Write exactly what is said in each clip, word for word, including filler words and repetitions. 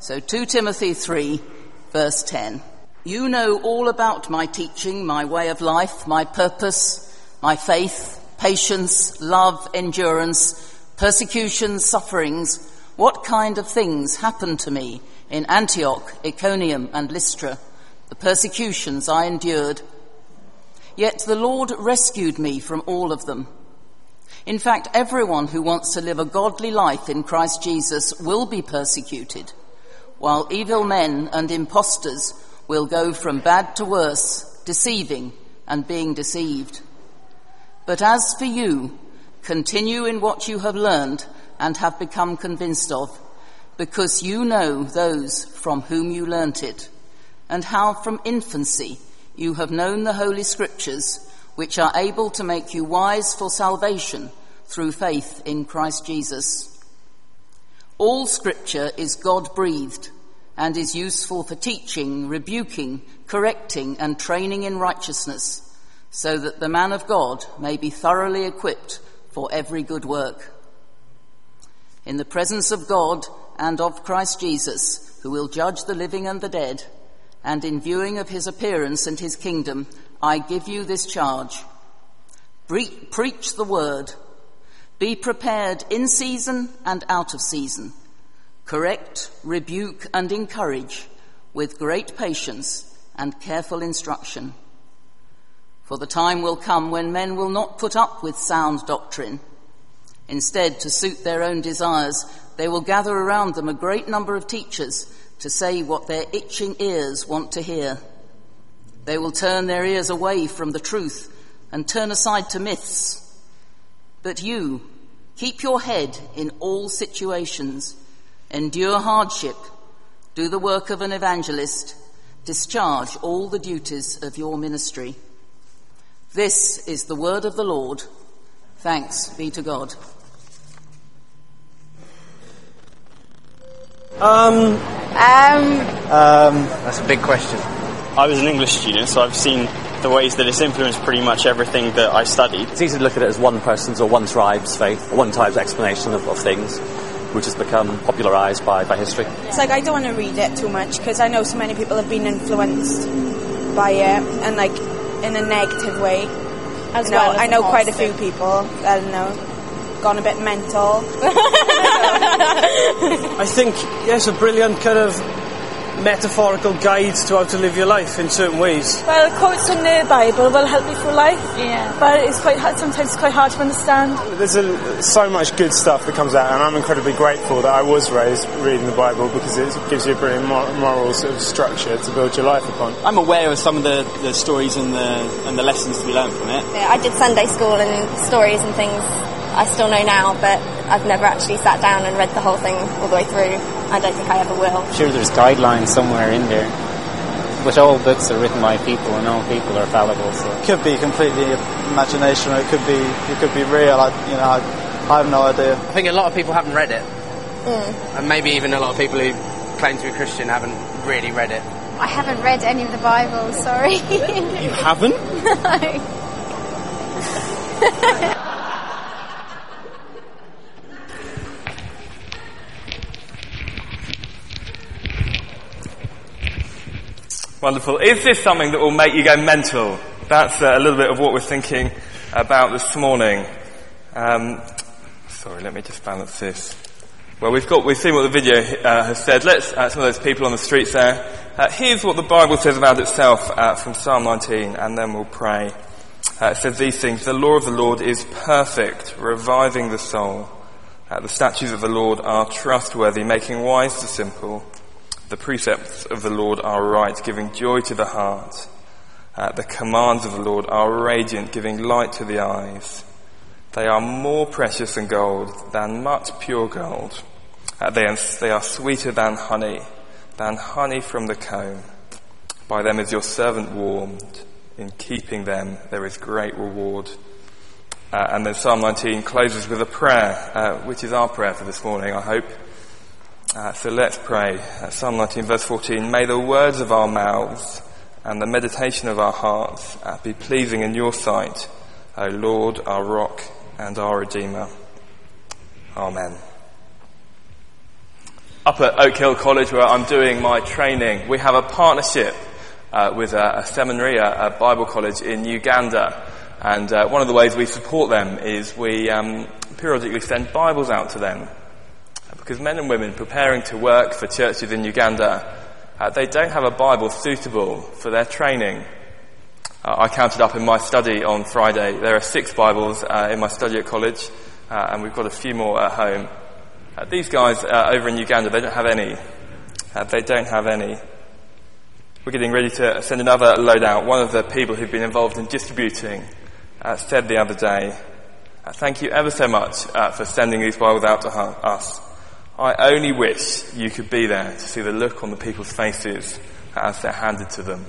So Second Timothy three, verse ten. You know all about my teaching, my way of life, my purpose, my faith, patience, love, endurance, persecution, sufferings, what kind of things happened to me in Antioch, Iconium, and Lystra, the persecutions I endured. Yet the Lord rescued me from all of them. In fact, everyone who wants to live a godly life in Christ Jesus will be persecuted, while evil men and impostors will go from bad to worse, deceiving and being deceived. But as for you, continue in what you have learned and have become convinced of, because you know those from whom you learnt it, and how from infancy you have known the Holy Scriptures, which are able to make you wise for salvation through faith in Christ Jesus. All Scripture is God-breathed and is useful for teaching, rebuking, correcting, and training in righteousness, so that the man of God may be thoroughly equipped for every good work. In the presence of God and of Christ Jesus, who will judge the living and the dead, and in viewing of his appearance and his kingdom, I give you this charge. Bre- preach the word. Be prepared in season and out of season. Correct, rebuke, and encourage with great patience and careful instruction. For the time will come when men will not put up with sound doctrine. Instead, to suit their own desires, they will gather around them a great number of teachers to say what their itching ears want to hear. They will turn their ears away from the truth and turn aside to myths. But you, keep your head in all situations, endure hardship, do the work of an evangelist, discharge all the duties of your ministry. This is the word of the Lord. Thanks be to God. Um, um, um, that's a big question. I was an English student, so I've seen the ways that it's influenced pretty much everything that I studied. It's easy to look at it as one person's or one tribe's faith, or one tribe's explanation of, of things, which has become popularised by, by history. It's like I don't want to read it too much, because I know so many people have been influenced by it, and like in a negative way. As you know, well as I know quite a few people that I know gone a bit mental. I think, yes, a brilliant kind of metaphorical guide to how to live your life in certain ways. Well, quotes from the Bible will help you through life. Yeah. But it's quite hard, sometimes it's quite hard to understand. There's a, so much good stuff that comes out, and I'm incredibly grateful that I was raised reading the Bible, because it gives you a brilliant moral sort of structure to build your life upon. I'm aware of some of the, the stories and the and the lessons to be learned from it. Yeah, I did Sunday school and stories and things I still know now, but I've never actually sat down and read the whole thing all the way through. I don't think I ever will. I'm sure there's guidelines somewhere in there, but all books are written by people and all people are fallible. So it could be completely imagination, or it could be it could be real. I, you know, I, I have no idea. I think a lot of people haven't read it, mm. and maybe even a lot of people who claim to be Christian haven't really read it. I haven't read any of the Bible. Sorry. You haven't? No. Wonderful. Is this something that will make you go mental? That's uh, a little bit of what we're thinking about this morning. Um, sorry, let me just balance this. Well, we've got, we've seen what the video uh, has said. Let's, uh, some of those people on the streets there. Uh, here's what the Bible says about itself uh, from Psalm nineteen, and then we'll pray. Uh, it says these things: the law of the Lord is perfect, reviving the soul. Uh, the statutes of the Lord are trustworthy, making wise the simple. The precepts of the Lord are right, giving joy to the heart. Uh, the commands of the Lord are radiant, giving light to the eyes. They are more precious than gold, than much pure gold. Uh, they, are, they are sweeter than honey, than honey from the comb. By them is your servant warmed. In keeping them there is great reward. Uh, and then Psalm nineteen closes with a prayer, uh, which is our prayer for this morning, I hope. Uh, so let's pray. Uh, Psalm nineteen, verse fourteen. May the words of our mouths and the meditation of our hearts uh, be pleasing in your sight, O Lord, our rock and our Redeemer. Amen. Up at Oak Hill College, where I'm doing my training, we have a partnership uh, with a, a seminary, a, a Bible college in Uganda. And uh, one of the ways we support them is we um, periodically send Bibles out to them. Because men and women preparing to work for churches in Uganda, uh, they don't have a Bible suitable for their training. Uh, I counted up in my study on Friday. There are six Bibles uh, in my study at college, uh, and we've got a few more at home. Uh, these guys uh, over in Uganda, they don't have any. Uh, they don't have any. We're getting ready to send another load out. One of the people who've been involved in distributing uh, said the other day, uh, thank you ever so much uh, for sending these Bibles out to ha- us. I only wish you could be there to see the look on the people's faces as they're handed to them.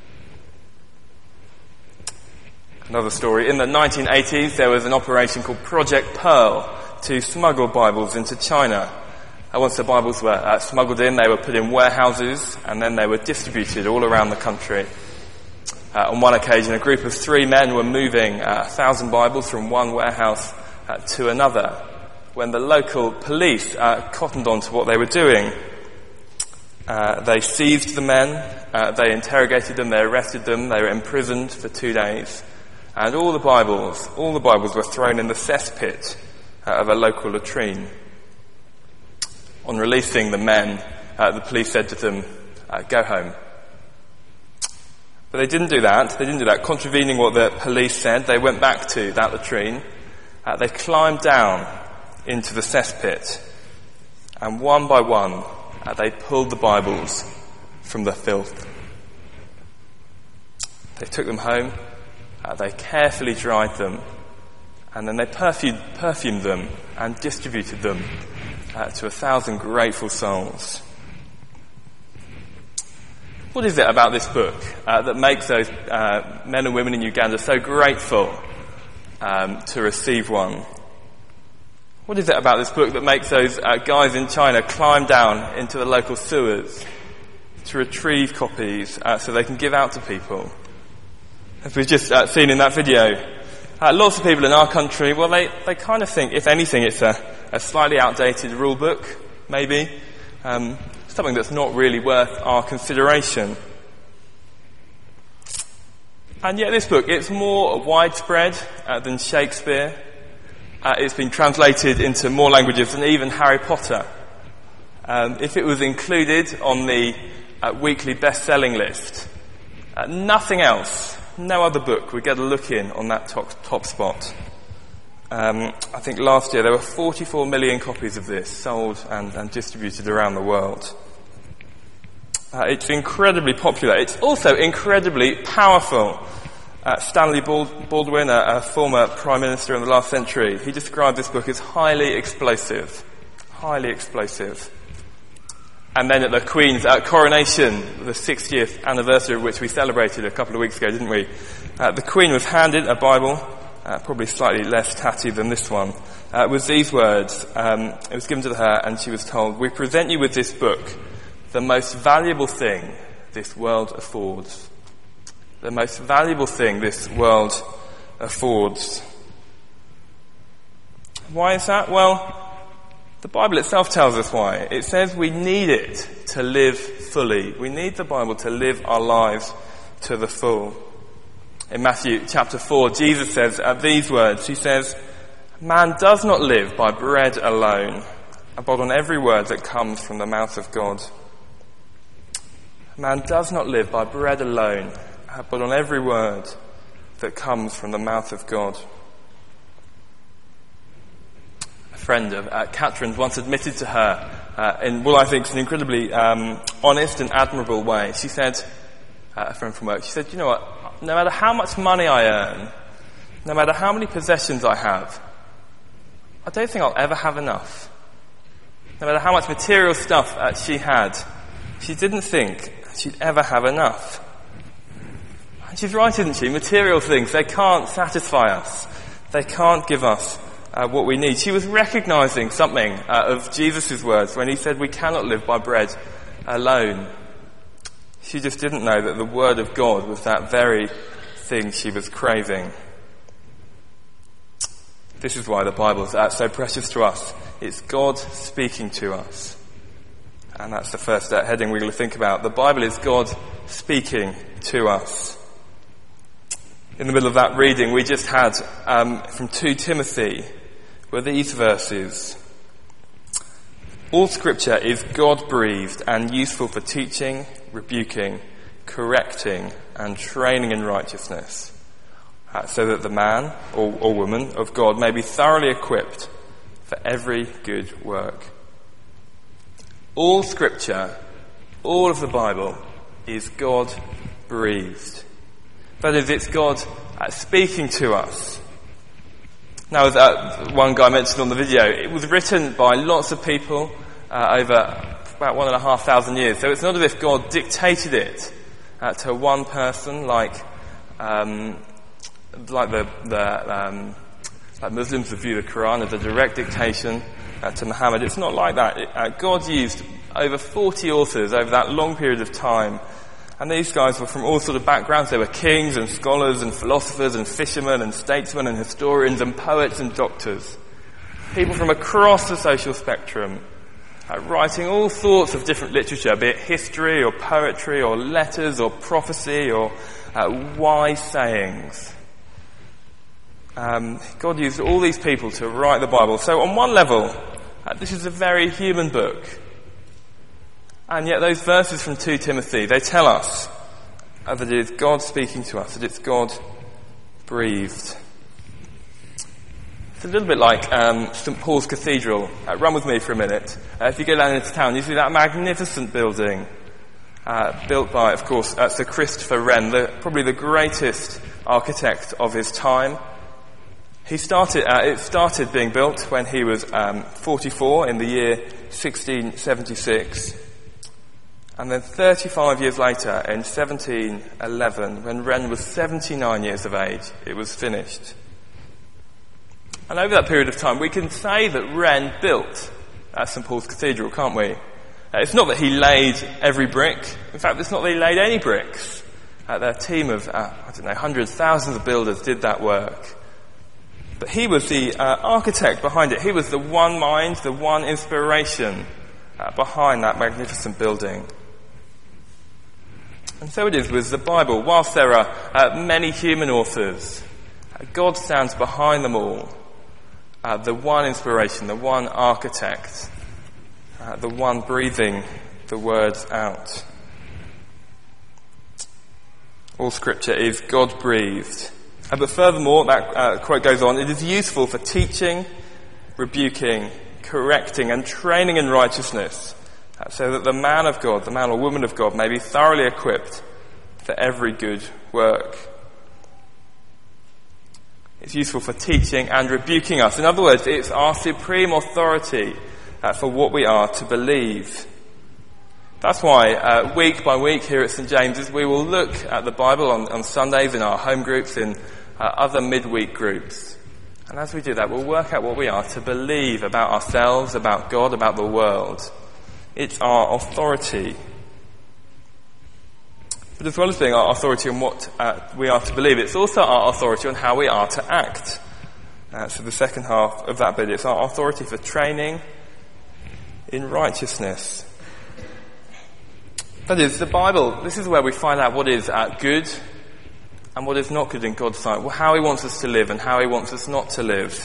Another story. In the nineteen eighties, there was an operation called Project Pearl to smuggle Bibles into China. And once the Bibles were uh, smuggled in, they were put in warehouses and then they were distributed all around the country. Uh, on one occasion, a group of three men were moving uh, a thousand Bibles from one warehouse uh, to another when the local police uh, cottoned on to what they were doing. Uh, they seized the men, uh, they interrogated them, they arrested them, they were imprisoned for two days. And all the Bibles, all the Bibles were thrown in the cesspit uh, of a local latrine. On releasing the men, uh, the police said to them, uh, go home. But they didn't do that. They didn't do that. Contravening what the police said, they went back to that latrine. Uh, they climbed down into the cesspit. And one by one, uh, they pulled the Bibles from the filth. They took them home. Uh, they carefully dried them. And then they perfumed, perfumed them and distributed them uh, to a thousand grateful souls. What is it about this book uh, that makes those uh, men and women in Uganda so grateful um, to receive one? What is it about this book that makes those uh, guys in China climb down into the local sewers to retrieve copies uh, so they can give out to people? As we've just uh, seen in that video, uh, lots of people in our country, well, they, they kind of think, if anything, it's a, a slightly outdated rule book, maybe. Um, something that's not really worth our consideration. And yet this book, it's more widespread uh, than Shakespeare. Uh, it's been translated into more languages than even Harry Potter. Um, if it was included on the uh, weekly best-selling list, uh, nothing else, no other book would get a look in on that top, top spot. Um, I think last year there were forty-four million copies of this sold and, and distributed around the world. Uh, it's incredibly popular. It's also incredibly powerful. Uh, Stanley Bald- Baldwin, a, a former Prime Minister in the last century, he described this book as highly explosive. Highly explosive. And then at the Queen's uh, coronation, the sixtieth anniversary of which we celebrated a couple of weeks ago, didn't we? Uh, the Queen was handed a Bible, uh, probably slightly less tatty than this one, uh, with these words. Um, it was given to her and she was told, "We present you with this book, the most valuable thing this world affords." The most valuable thing this world affords. Why is that? Well, the Bible itself tells us why. It says we need it to live fully. We need the Bible to live our lives to the full. In Matthew chapter four, Jesus says uh, these words. He says, "Man does not live by bread alone, but on every word that comes from the mouth of God." Man does not live by bread alone, but on every word that comes from the mouth of God. A friend of uh, Catherine's once admitted to her, uh, in what I think is an incredibly um, honest and admirable way. She said, uh, a friend from work, she said, "You know what, no matter how much money I earn, no matter how many possessions I have, I don't think I'll ever have enough." No matter how much material stuff uh, she had, she didn't think she'd ever have enough. And she's right, isn't she? Material things, they can't satisfy us. They can't give us uh, what we need. She was recognizing something uh, of Jesus' words when he said we cannot live by bread alone. She just didn't know that the word of God was that very thing she was craving. This is why the Bible's uh, so precious to us. It's God speaking to us. And that's the first uh, heading we're going to think about. The Bible is God speaking to us. In the middle of that reading, we just had um, from Second Timothy, were these verses. All scripture is God-breathed and useful for teaching, rebuking, correcting, and training in righteousness, uh, so that the man or, or woman of God may be thoroughly equipped for every good work. All scripture, all of the Bible, is God-breathed. That is, it's God uh, speaking to us. Now, as uh, one guy mentioned on the video, it was written by lots of people uh, over about one and a half thousand years. So it's not as if God dictated it uh, to one person, like um, like the, the um, like Muslims who view the Quran as a direct dictation uh, to Muhammad. It's not like that. It, uh, God used over forty authors over that long period of time. And these guys were from all sort of backgrounds. They were kings and scholars and philosophers and fishermen and statesmen and historians and poets and doctors. People from across the social spectrum, uh, writing all sorts of different literature, be it history or poetry or letters or prophecy or uh, wise sayings. Um, God used all these people to write the Bible. So on one level, uh, this is a very human book. And yet those verses from Second Timothy, they tell us uh, that it is God speaking to us, that it's God breathed. It's a little bit like um, Saint Paul's Cathedral. Uh, run with me for a minute. Uh, if you go down into town, you see that magnificent building uh, built by, of course, uh, Sir Christopher Wren, the, probably the greatest architect of his time. He started. Uh, it started being built when he was um, forty-four in the year sixteen seventy-six. And then thirty-five years later, in seventeen eleven, when Wren was seventy-nine years of age, it was finished. And over that period of time, we can say that Wren built uh, Saint Paul's Cathedral, can't we? Uh, it's not that he laid every brick. In fact, it's not that he laid any bricks. Uh, their team of, uh, I don't know, hundreds, thousands of builders did that work. But he was the uh, architect behind it. He was the one mind, the one inspiration uh, behind that magnificent building. And so it is with the Bible. Whilst there are uh, many human authors, uh, God stands behind them all. Uh, the one inspiration, the one architect, uh, the one breathing the words out. All scripture is God-breathed. Uh, but furthermore, that uh, quote goes on, it is useful for teaching, rebuking, correcting and training in righteousness, Uh, so that the man of God, the man or woman of God, may be thoroughly equipped for every good work. It's useful for teaching and rebuking us. In other words, it's our supreme authority uh, for what we are to believe. That's why uh, week by week here at St James's we will look at the Bible on, on Sundays in our home groups, in uh, other midweek groups. And as we do that, we'll work out what we are to believe about ourselves, about God, about the world. It's our authority. But as well as being our authority on what uh, we are to believe, it's also our authority on how we are to act. Uh, so the second half of that bit, it's our authority for training in righteousness. That is, the Bible, this is where we find out what is uh, good and what is not good in God's sight. Well, how he wants us to live and how he wants us not to live.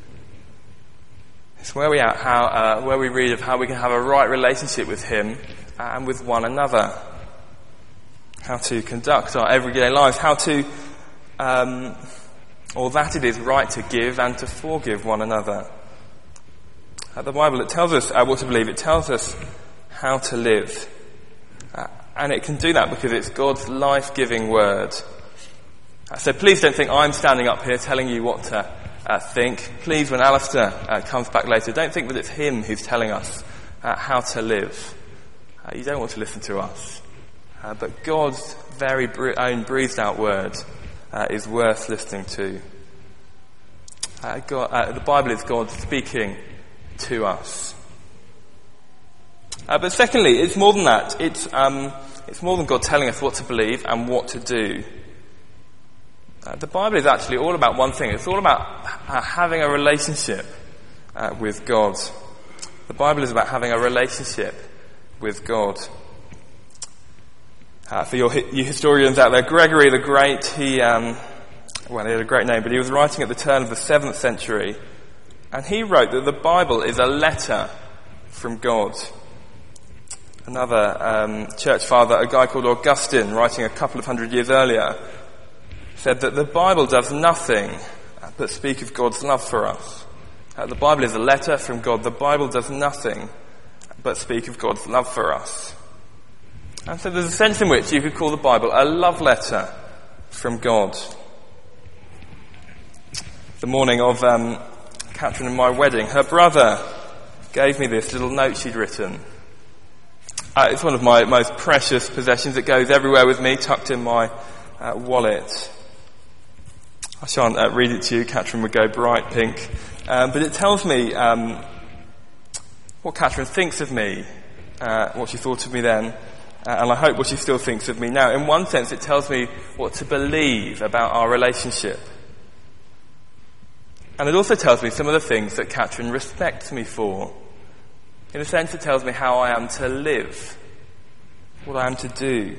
It's where we are, how, uh, where we read of how we can have a right relationship with him and with one another. How to conduct our everyday lives. How to, um, or that it is right to give and to forgive one another. Uh, the Bible, it tells us uh, what to believe. It tells us how to live. Uh, and it can do that because it's God's life-giving word. Uh, so please don't think I'm standing up here telling you what to Uh, think. Please, when Alistair uh, comes back later, don't think that it's him who's telling us uh, how to live. Uh, you don't want to listen to us. Uh, but God's very bre- own breathed out word uh, is worth listening to. Uh, God, uh, the Bible is God speaking to us. Uh, but secondly, it's more than that. It's, um, it's more than God telling us what to believe and what to do. Uh, the Bible is actually all about one thing. It's all about uh, having a relationship uh, with God. The Bible is about having a relationship with God. Uh, for your, you historians out there, Gregory the Great, he, um, well, he had a great name, but he was writing at the turn of the seventh century, and he wrote that the Bible is a letter from God. Another um, church father, a guy called Augustine, writing a couple of hundred years earlier, said that the Bible does nothing but speak of God's love for us. Uh, the Bible is a letter from God. The Bible does nothing but speak of God's love for us. And so there's a sense in which you could call the Bible a love letter from God. The morning of um, Catherine and my wedding, her brother gave me this little note she'd written. Uh, it's one of my most precious possessions. It goes everywhere with me, tucked in my uh, wallet. I shan't uh, read it to you. Catherine would go bright pink. Um, but it tells me um, what Catherine thinks of me, uh, what she thought of me then, uh, and I hope what she still thinks of me now. In one sense, it tells me what to believe about our relationship. And it also tells me some of the things that Catherine respects me for. In a sense, it tells me how I am to live, what I am to do.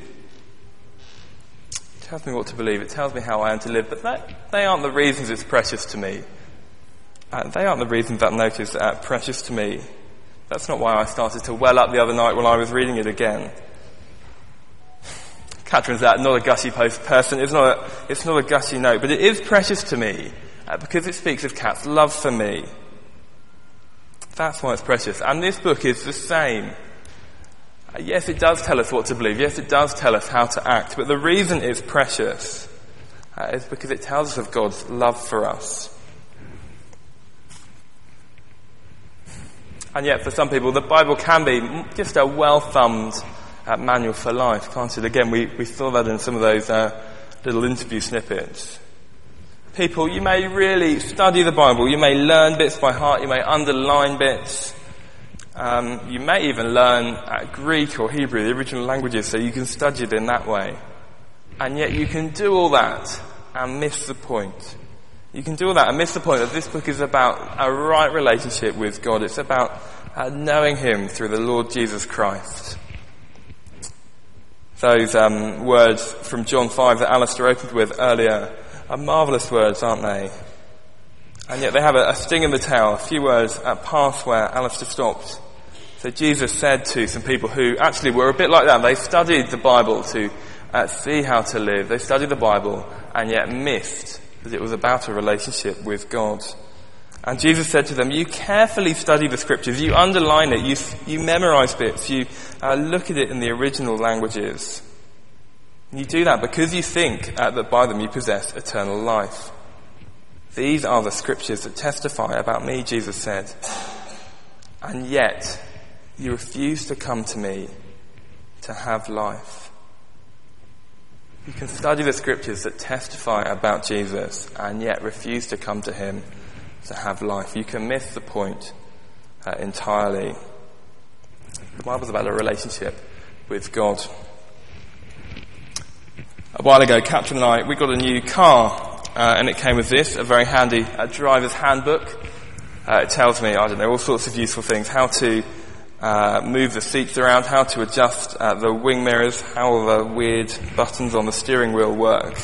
It tells me what to believe. It tells me how I am to live. But that, they aren't the reasons it's precious to me. Uh, they aren't the reasons that note is uh, precious to me. That's not why I started to well up the other night when I was reading it again. Catherine's uh, not a gushy post person. It's not a, it's not a gushy note. But it is precious to me uh, because it speaks of Kat's love for me. That's why it's precious. And this book is the same. Uh, yes, it does tell us what to believe. Yes, it does tell us how to act. But the reason it's precious uh, is because it tells us of God's love for us. And yet, for some people, the Bible can be just a well-thumbed uh, manual for life, can't it? Again, we, we saw that in some of those uh, little interview snippets. People, you may really study the Bible. You may learn bits by heart. You may underline bits. Um, you may even learn uh, Greek or Hebrew, the original languages, so you can study it in that way. And yet you can do all that and miss the point. You can do all that and miss the point that this book is about a right relationship with God. It's about uh, knowing Him through the Lord Jesus Christ. Those um, words from John five that Alistair opened with earlier are marvellous words, aren't they? And yet they have a, a sting in the tail, a few words at past where Alistair stopped. So Jesus said to some people who actually were a bit like that. They studied the Bible to uh, see how to live. They studied the Bible and yet missed that it was about a relationship with God. And Jesus said to them, you carefully study the scriptures, you underline it, you, you memorize bits, you uh, look at it in the original languages. And you do that because you think uh, that by them you possess eternal life. These are the scriptures that testify about me, Jesus said. And yet, you refuse to come to me to have life. You can study the scriptures that testify about Jesus and yet refuse to come to Him to have life. You can miss the point uh, entirely. The Bible's about a relationship with God. A while ago, Catherine and I, we got a new car, uh, and it came with this, a very handy uh, driver's handbook. Uh, it tells me, I don't know, all sorts of useful things, how to uh, move the seats around, how to adjust uh, the wing mirrors, how the weird buttons on the steering wheel work.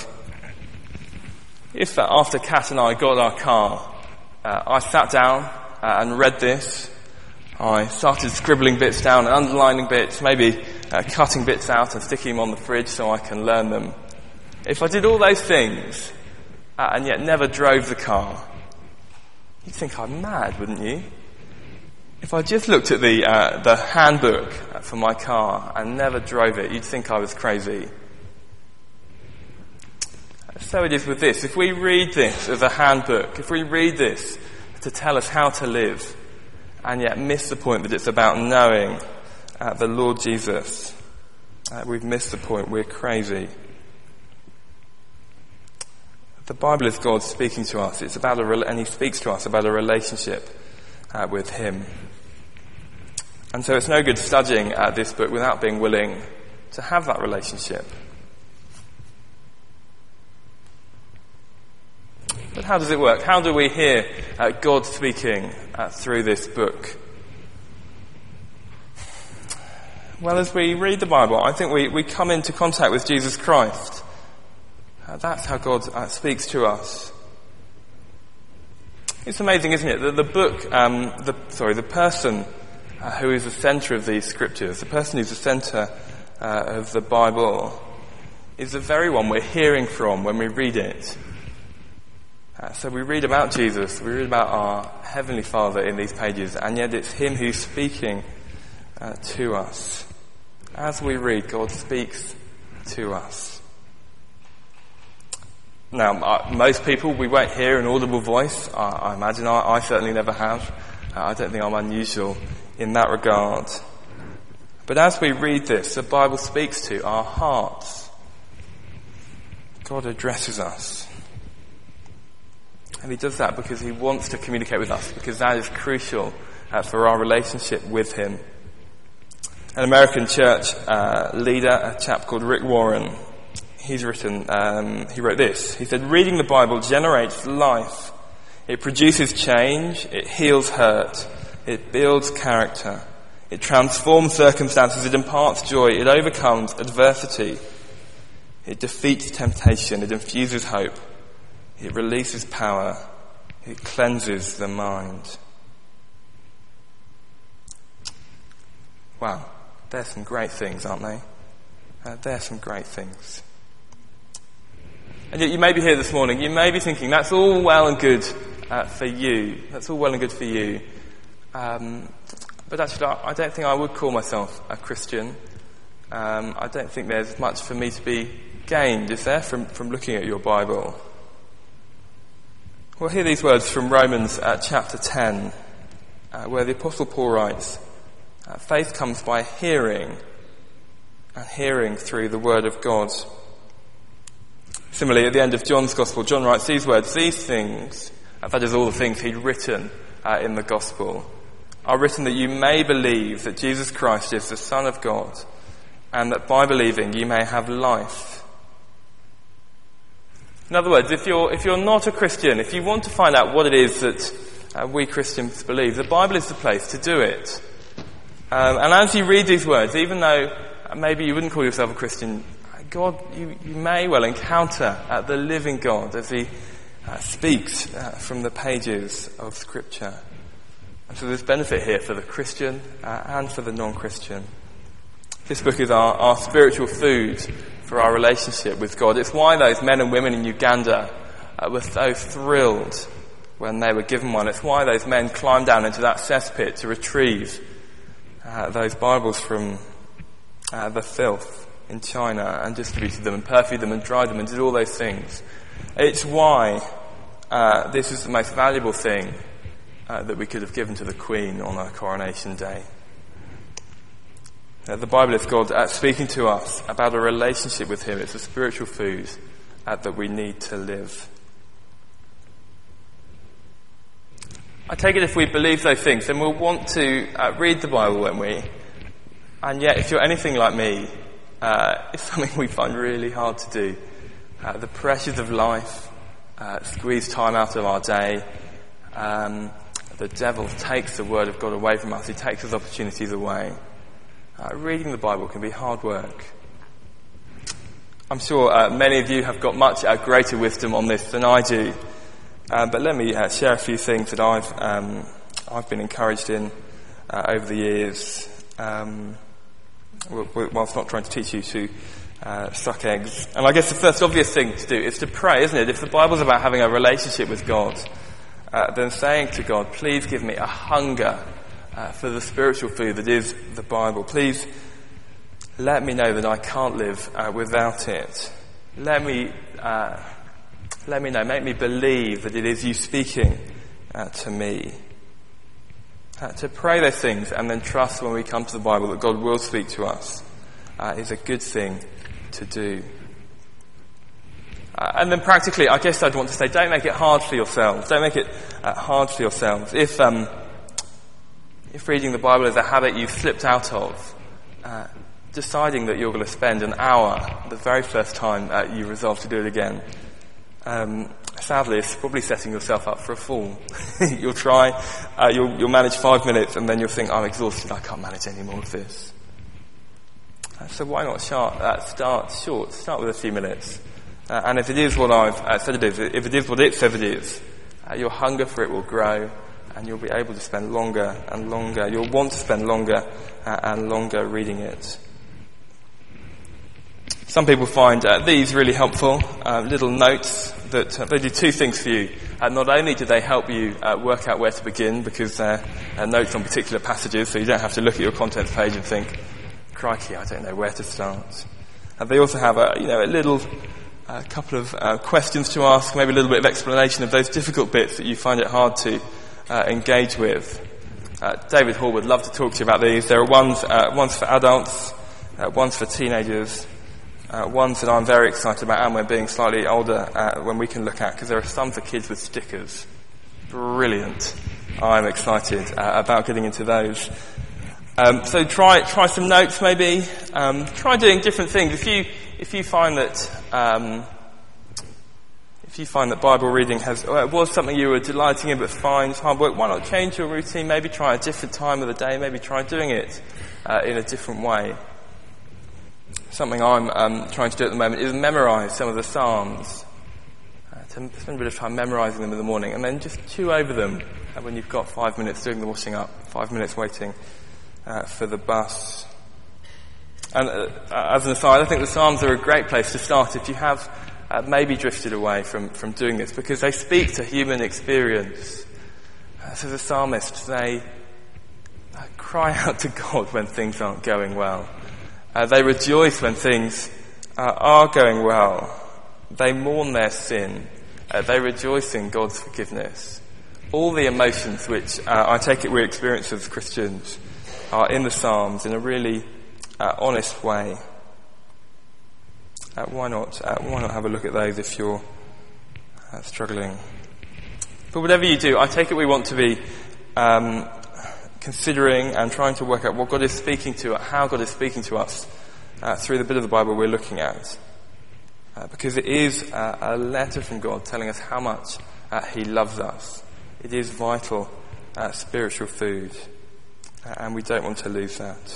If uh, after Kat and I got our car, uh, I sat down uh, and read this, I started scribbling bits down and underlining bits, maybe uh, cutting bits out and sticking them on the fridge so I can learn them. If I did all those things uh, and yet never drove the car, you'd think I'm mad, wouldn't you? If I just looked at the uh, the handbook for my car and never drove it, you'd think I was crazy. So it is with this. If we read this as a handbook, if we read this to tell us how to live, and yet miss the point that it's about knowing uh, the Lord Jesus, uh, we've missed the point. We're crazy. The Bible is God speaking to us. It's about a re- and He speaks to us about a relationship uh, with Him. And so it's no good studying uh, this book without being willing to have that relationship. But how does it work? How do we hear uh, God speaking uh, through this book? Well, as we read the Bible, I think we, we come into contact with Jesus Christ. Uh, that's how God uh, speaks to us. It's amazing, isn't it, that the book, um, the sorry, the person uh, who is the centre of these scriptures, the person who's the centre uh, of the Bible, is the very one we're hearing from when we read it. Uh, so we read about Jesus, we read about our Heavenly Father in these pages, and yet it's Him who's speaking uh, to us. As we read, God speaks to us. Now, uh, most people, we won't hear an audible voice. I, I imagine I, I certainly never have. Uh, I don't think I'm unusual in that regard. But as we read this, the Bible speaks to our hearts. God addresses us. And He does that because He wants to communicate with us, because that is crucial uh, for our relationship with Him. An American church uh, leader, a chap called Rick Warren, he's written, um, he wrote this. He said, "Reading the Bible generates life. It produces change. It heals hurt. It builds character. It transforms circumstances. It imparts joy. It overcomes adversity. It defeats temptation. It infuses hope. It releases power. It cleanses the mind." Wow. They're some great things, aren't they? Uh, they're some great things. And yet you may be here this morning, you may be thinking, that's all well and good uh, for you. That's all well and good for you. Um, but actually, I don't think I would call myself a Christian. Um, I don't think there's much for me to be gained, is there, from, from looking at your Bible? Well, hear these words from Romans uh, chapter ten, uh, where the Apostle Paul writes, Uh, faith comes by hearing, and hearing through the Word of God. Similarly, at the end of John's Gospel, John writes these words, "These things," uh, that is all the things he'd written uh, in the Gospel, "are written that you may believe that Jesus Christ is the Son of God, and that by believing you may have life." In other words, if you're, if you're not a Christian, if you want to find out what it is that uh, we Christians believe, the Bible is the place to do it. Um, and as you read these words, even though maybe you wouldn't call yourself a Christian, God, you, you may well encounter uh, the living God as He uh, speaks uh, from the pages of Scripture. And so there's benefit here for the Christian uh, and for the non-Christian. This book is our, our spiritual food for our relationship with God. It's why those men and women in Uganda uh, were so thrilled when they were given one. It's why those men climbed down into that cesspit to retrieve Uh, those Bibles from uh, the filth in China and distributed them and perfumed them and dried them and did all those things. It's why uh, this is the most valuable thing uh, that we could have given to the Queen on her coronation day. Uh, the Bible is God uh, speaking to us about a relationship with Him. It's a spiritual food uh, that we need to live. I take it if we believe those things, then we'll want to uh, read the Bible, won't we? And yet, if you're anything like me, uh, it's something we find really hard to do. Uh, the pressures of life uh, squeeze time out of our day. Um, the devil takes the Word of God away from us. He takes his opportunities away. Uh, reading the Bible can be hard work. I'm sure uh, many of you have got much uh, greater wisdom on this than I do. Uh, but let me uh, share a few things that I've um, I've been encouraged in uh, over the years, um, whilst not trying to teach you to uh, suck eggs. And I guess the first obvious thing to do is to pray, isn't it? If the Bible's about having a relationship with God, uh, then saying to God, "Please give me a hunger uh, for the spiritual food that is the Bible. Please let me know that I can't live uh, without it. Let me." Uh, Let me know, make me believe that it is you speaking uh, to me. Uh, to pray those things and then trust when we come to the Bible that God will speak to us uh, is a good thing to do. Uh, and then practically, I guess I'd want to say, don't make it hard for yourselves. Don't make it uh, hard for yourselves. If um, if reading the Bible is a habit you've slipped out of, uh, deciding that you're going to spend an hour the very first time uh, you resolve to do it again, Um, sadly, it's probably setting yourself up for a fall. You'll try, uh, you'll, you'll manage five minutes and then you'll think, "I'm exhausted, I can't manage any more of this." Uh, so why not start, uh, start short? Start with a few minutes. Uh, and if it is what I've uh, said it is, if it is what it says it is, uh, your hunger for it will grow, and you'll be able to spend longer and longer. You'll want to spend longer uh, and longer reading it. Some people find uh, these really helpful, uh, little notes that uh, they do two things for you. Uh, not only do they help you uh, work out where to begin, because they're uh, notes on particular passages, so you don't have to look at your contents page and think, crikey, I don't know where to start. And they also have a, you know, a little uh, couple of uh, questions to ask, maybe a little bit of explanation of those difficult bits that you find it hard to uh, engage with. Uh, David Hall would love to talk to you about these. There are ones, uh, ones for adults, uh, ones for teenagers, Uh, ones that I'm very excited about, and we're being slightly older uh, when we can look at, because there are some for kids with stickers. Brilliant. I'm excited uh, about getting into those. Um, so try try some notes maybe. Um, try doing different things. If you if you find that um, if you find that Bible reading has well, it was something you were delighting in but find hard work, why not change your routine? Maybe try a different time of the day. Maybe try doing it uh, in a different way. Something I'm um, trying to do at the moment is memorise some of the Psalms. Uh, to spend a bit of time memorising them in the morning, and then just chew over them uh, when you've got five minutes doing the washing up, five minutes waiting uh, for the bus. And uh, as an aside, I think the Psalms are a great place to start if you have uh, maybe drifted away from, from doing this, because they speak to human experience. Uh, so the psalmists, they uh, cry out to God when things aren't going well. Uh, they rejoice when things uh, are going well. They mourn their sin. Uh, they rejoice in God's forgiveness. All the emotions which uh, I take it we experience as Christians are in the Psalms in a really uh, honest way. Uh, why not? Uh, why not have a look at those if you're uh, struggling? But whatever you do, I take it we want to be Um, considering and trying to work out what God is speaking to, how God is speaking to us uh, through the bit of the Bible we're looking at. Uh, because it is uh, a letter from God telling us how much uh, He loves us. It is vital uh, spiritual food, uh, and we don't want to lose that.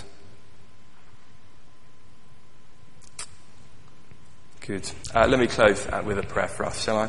Good. Uh, let me close uh, with a prayer for us, shall I?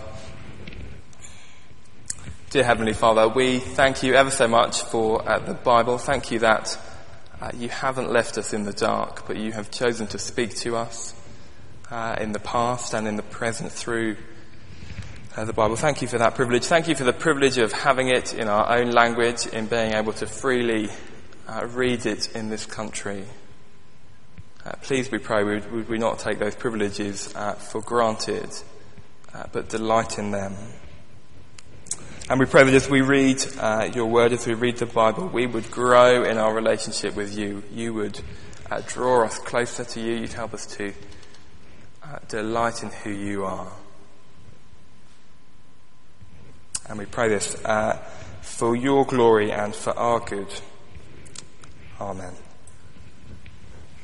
Dear Heavenly Father, we thank you ever so much for uh, the Bible. Thank you that uh, you haven't left us in the dark, but you have chosen to speak to us uh, in the past and in the present through uh, the Bible. Thank you for that privilege. Thank you for the privilege of having it in our own language, in being able to freely uh, read it in this country. Uh, please, we pray, would, would we not take those privileges uh, for granted, uh, but delight in them. And we pray that as we read uh, your word, as we read the Bible, we would grow in our relationship with you. You would uh, draw us closer to you. You'd help us to uh, delight in who you are. And we pray this uh, for your glory and for our good. Amen.